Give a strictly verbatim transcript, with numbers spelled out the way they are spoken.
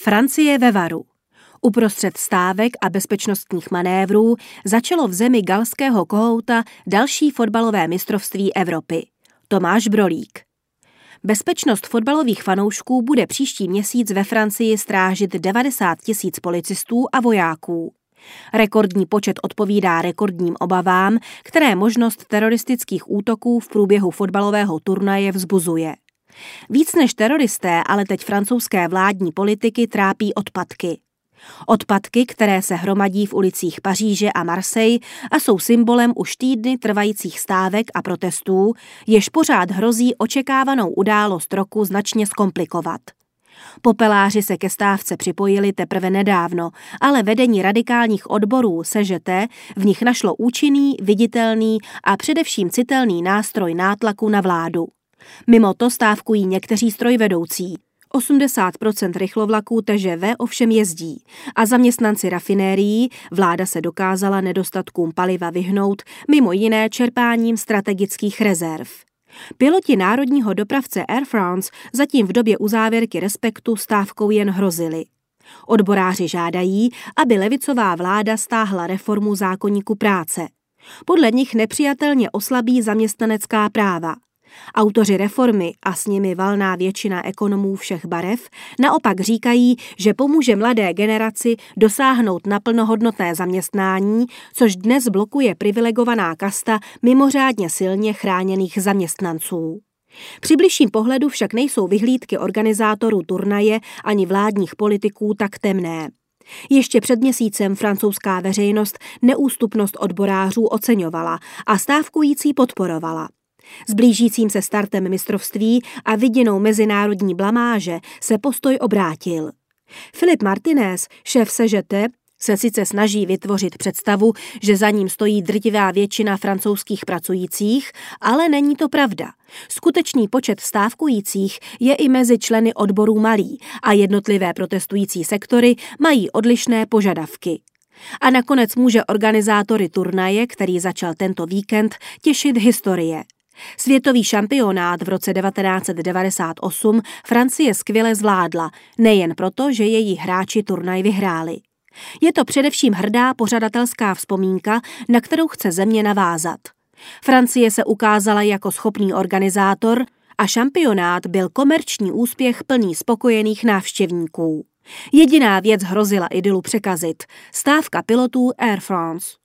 Francie ve varu. Uprostřed stávek a bezpečnostních manévrů začalo v zemi galského kohouta další fotbalové mistrovství Evropy. Tomáš Brolík. Bezpečnost fotbalových fanoušků bude příští měsíc ve Francii strážit devadesát tisíc policistů a vojáků. Rekordní počet odpovídá rekordním obavám, které možnost teroristických útoků v průběhu fotbalového turnaje vzbuzuje. Víc než teroristé ale teď francouzské vládní politiky trápí odpadky. Odpadky, které se hromadí v ulicích Paříže a Marseille a jsou symbolem už týdny trvajících stávek a protestů, jež pořád hrozí očekávanou událost roku značně zkomplikovat. Popeláři se ke stávce připojili teprve nedávno, ale vedení radikálních odborů C G T v nich našlo účinný, viditelný a především citelný nástroj nátlaku na vládu. Mimo to stávkují někteří strojvedoucí. osmdesát procent rychlovlaků T G V ovšem jezdí a zaměstnanci rafinérií vláda se dokázala nedostatkům paliva vyhnout mimo jiné čerpáním strategických rezerv. Piloti národního dopravce Air France zatím v době uzávěrky Respektu stávkou jen hrozili. Odboráři žádají, aby levicová vláda stáhla reformu zákoníku práce. Podle nich nepřijatelně oslabí zaměstnanecká práva. Autoři reformy a s nimi valná většina ekonomů všech barev naopak říkají, že pomůže mladé generaci dosáhnout na plnohodnotné zaměstnání, což dnes blokuje privilegovaná kasta mimořádně silně chráněných zaměstnanců. Při bližším pohledu však nejsou vyhlídky organizátorů turnaje ani vládních politiků tak temné. Ještě před měsícem francouzská veřejnost neústupnost odborářů oceňovala a stávkující podporovala. S blížícím se startem mistrovství a viděnou mezinárodní blamáže se postoj obrátil. Philippe Martinez, šéf C G T, se sice snaží vytvořit představu, že za ním stojí drtivá většina francouzských pracujících, ale není to pravda. Skutečný počet stávkujících je i mezi členy odborů malý a jednotlivé protestující sektory mají odlišné požadavky. A nakonec může organizátory turnaje, který začal tento víkend, těšit historie. Světový šampionát v roce devatenáct set devadesát osm Francie skvěle zvládla, nejen proto, že její hráči turnaj vyhráli. Je to především hrdá pořadatelská vzpomínka, na kterou chce země navázat. Francie se ukázala jako schopný organizátor a šampionát byl komerční úspěch plný spokojených návštěvníků. Jediná věc hrozila idylu překazit – stávka pilotů Air France.